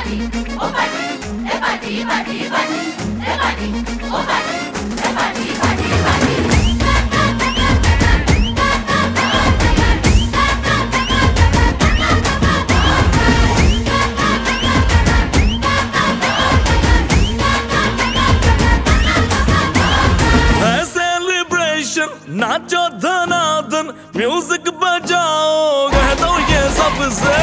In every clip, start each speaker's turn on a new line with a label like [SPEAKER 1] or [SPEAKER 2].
[SPEAKER 1] नाचो धनाधन music बजाओ कह दो ये सबसे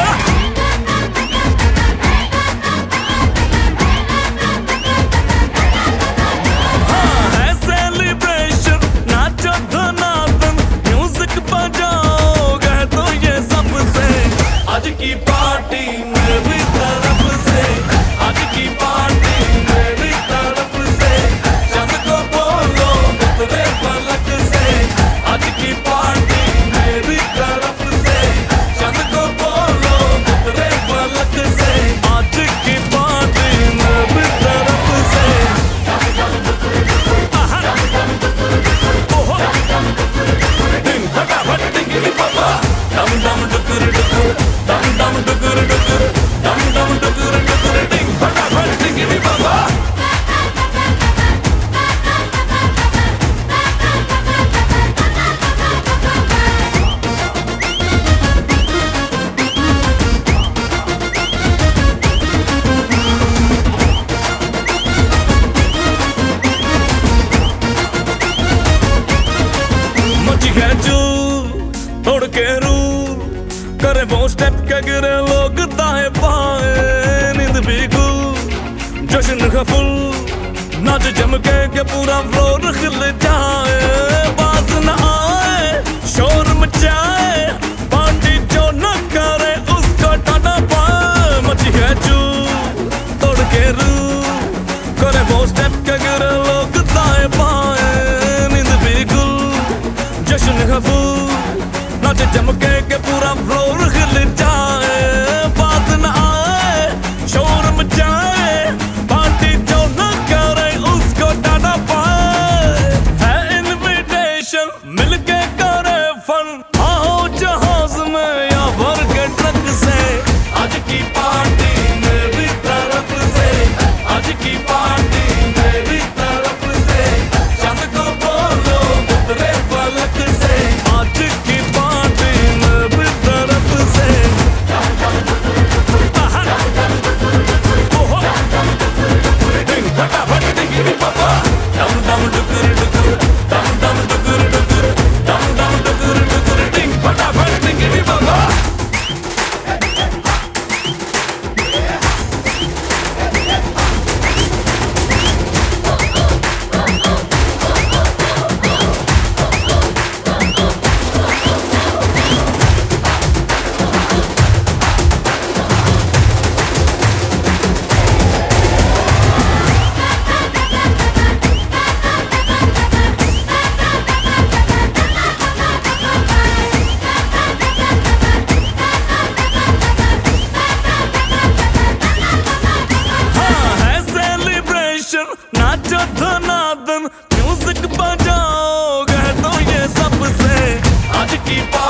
[SPEAKER 1] हाँ है सेलिब्रेशन नाचो धनाधन म्यूजिक बजाओ कह दो ये सबसे आज की पार्टी मेरी तरफ से आज की पार्टी मेरी तरफ से चंद को बोलो उतरे पलक से आज की पार्टी मेरी तरफ से चंद को बोलो उतरे पलक से आज की पार्टी मेरी तरफ से डिंग फटाफट डिंगी पापा डम डम डुकुर डुकुर डम डम डुकुर डुकुर डम डम डुकुर डुकुर डिंग फटाफट डिंगी पापा तोड़ के रूल करे वो स्टेप के गिरे लोग दाएं बाएं नींद भी गुल जश्न का फुल नाच जम के पूरा फ्लोर खिल जाए बाज न आए शोर मचाए पार्टी जो न करे उसको टाटा पाए मची है चूल तोड़ के रूल करे वो स्टेप के गिरे लोग दाएं बाएं नींद भी गुल जश्न का फुल नाच जमके के पूरा फ्लोर हिल जाए बात न आए शोर मचाए पार्टी जो न करे उसको टाटा पाए है इनविटेशन मिलके करे फन आओ जहाज में या भर के ट्रक से आज की पार्टी मेरी तरफ से आज की पार्टी मेरी तरफ से चंद को बोलो उतरे फलक से आज की नाचो धनाधन म्यूजिक बजाओ कह दो ये सबसे आज की